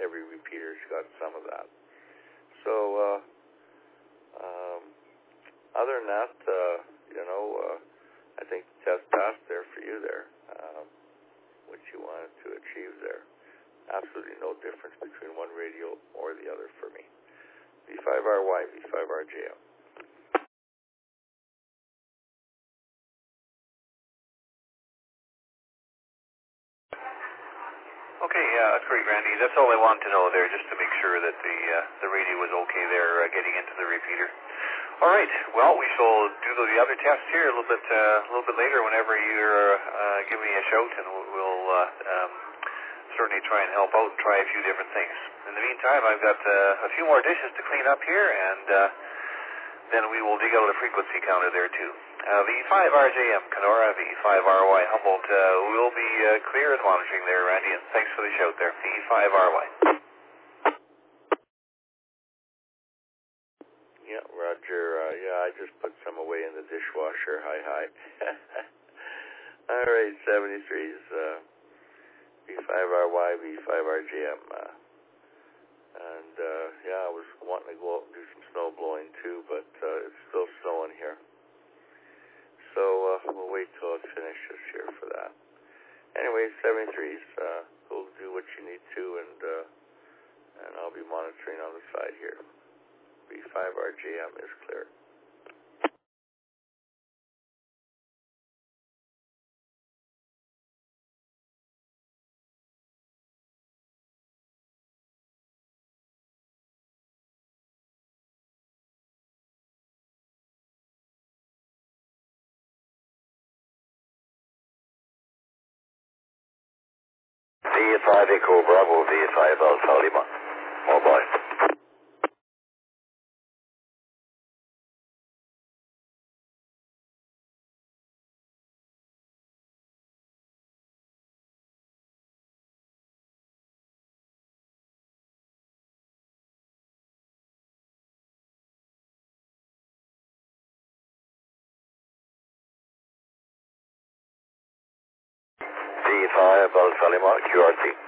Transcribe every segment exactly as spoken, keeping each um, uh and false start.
every repeater's got some of that. So, uh, um, other than that, uh, you know, uh, I think the test passed there for you there, um, what you wanted to achieve there. Absolutely no difference between one radio or the other for me. V five R Y, V five R J M. Okay, yeah, that's great, Randy. That's all I wanted to know there, just to make sure that the uh, the radio was okay there, uh, getting into the repeater. All right. Well, we shall do the other tests here a little bit uh, a little bit later. Whenever you're uh, give me a shout, and we'll, we'll uh, um, certainly try and help out and try a few different things. In the meantime, I've got uh, a few more dishes to clean up here, and uh, then we will dig out a frequency counter there too. Uh, V five R J M, Kenora, V five R Y, Humboldt, uh, will be uh, clear and monitoring there, Randy, and thanks for the shout there. V five R Y. Yeah, Roger, uh, yeah, I just put some away in the dishwasher. Hi, hi. All right, seventy-threes, uh, V five R Y, V five R J M, uh, and, uh, yeah, I was wanting to go out and do some snow blowing too, but, uh, it's still snowing here. So, uh, we'll wait till it finishes here for that. Anyway, seventy-threes, uh, go do what you need to, and, uh, and I'll be monitoring on the side here. V five R J M is clear. V five Echo Bravo, V five Alpha Lima. Mobile. V five Alpha Lima, Q R T.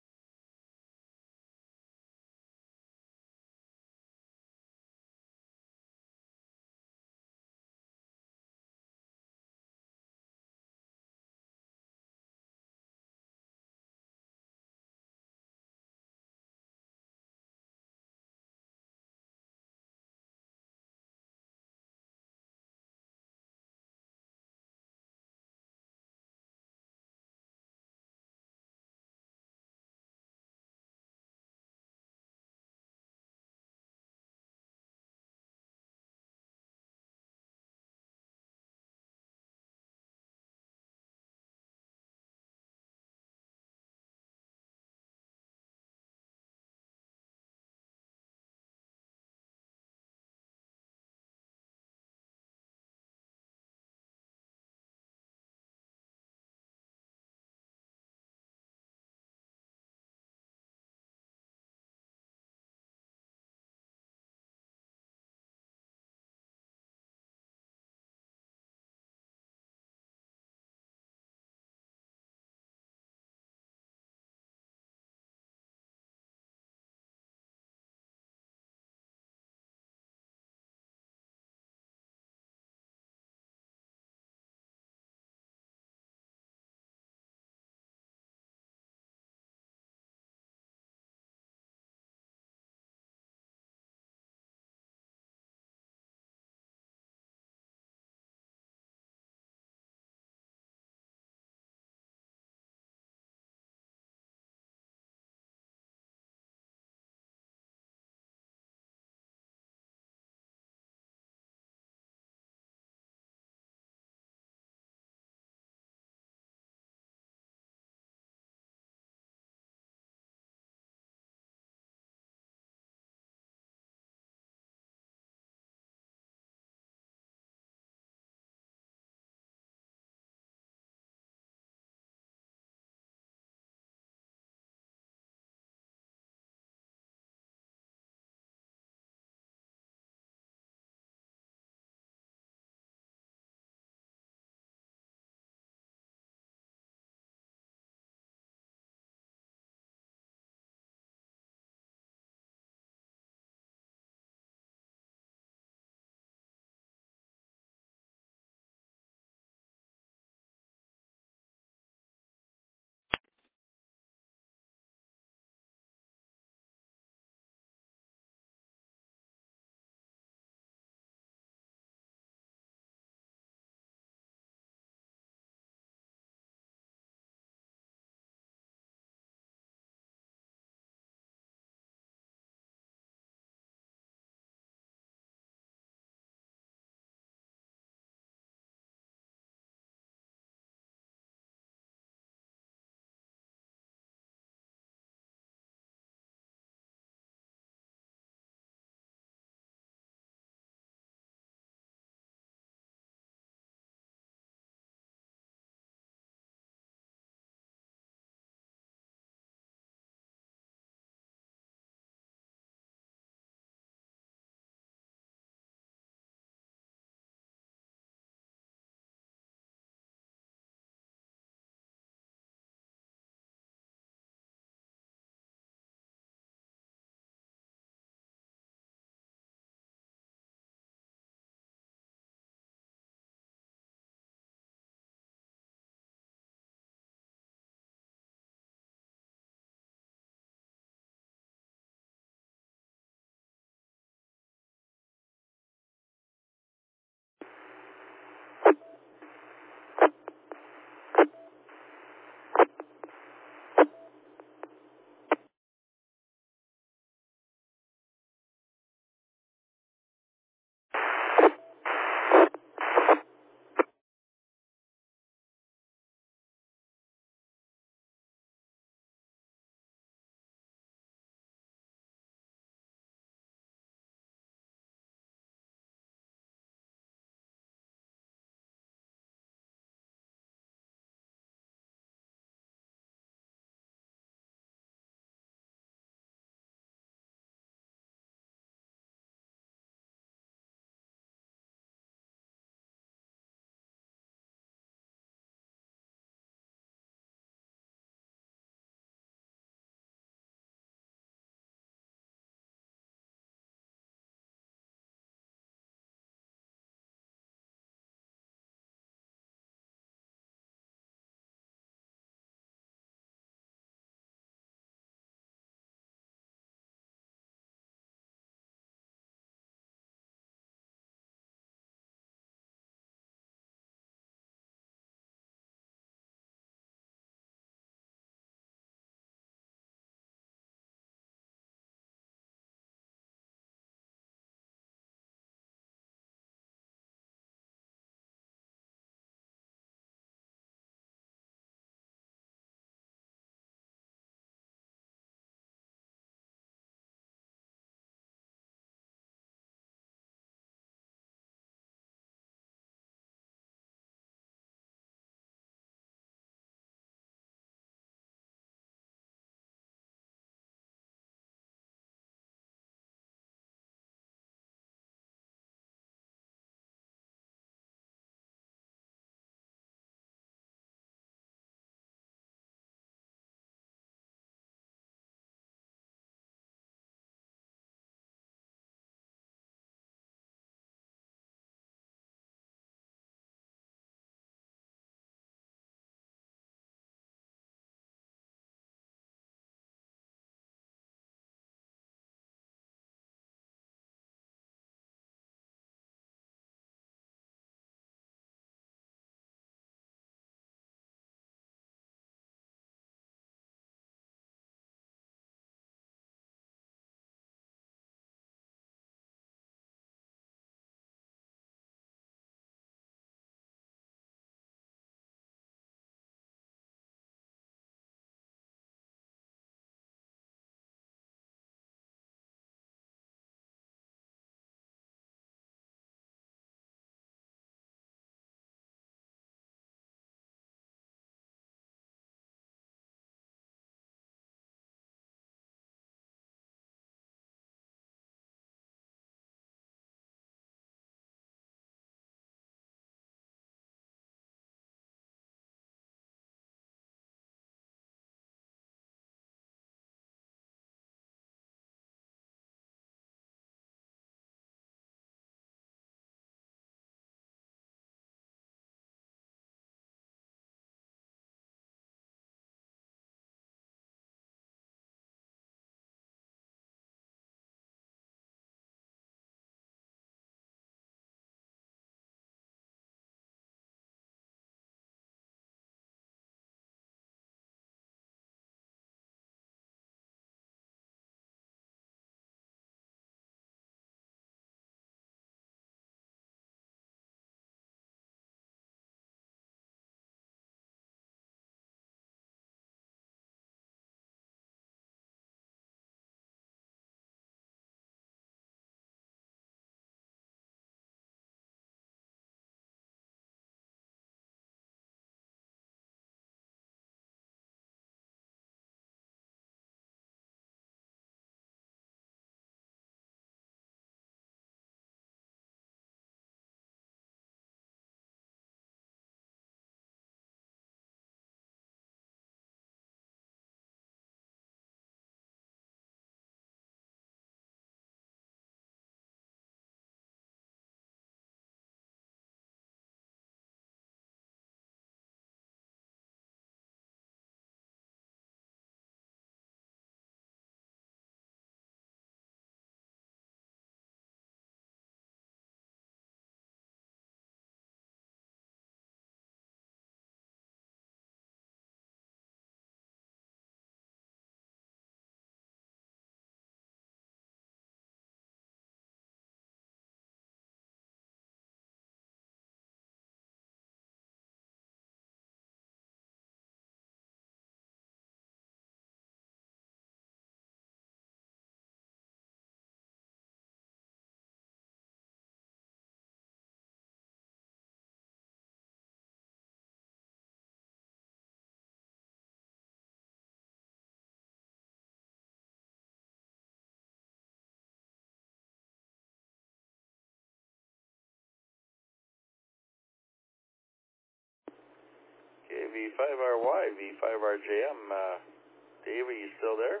V five R Y, V five R J M. Uh, Dave, are you still there?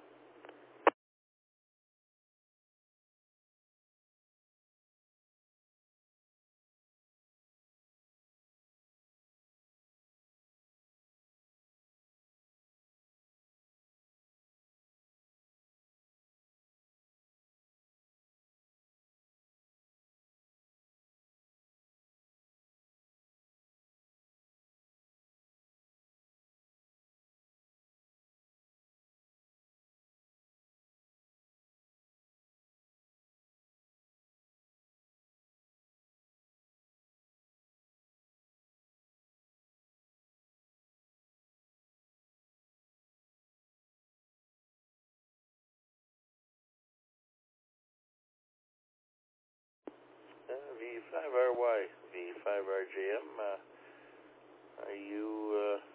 Uh, V five R Y, V five R J M. Uh, are you... Uh,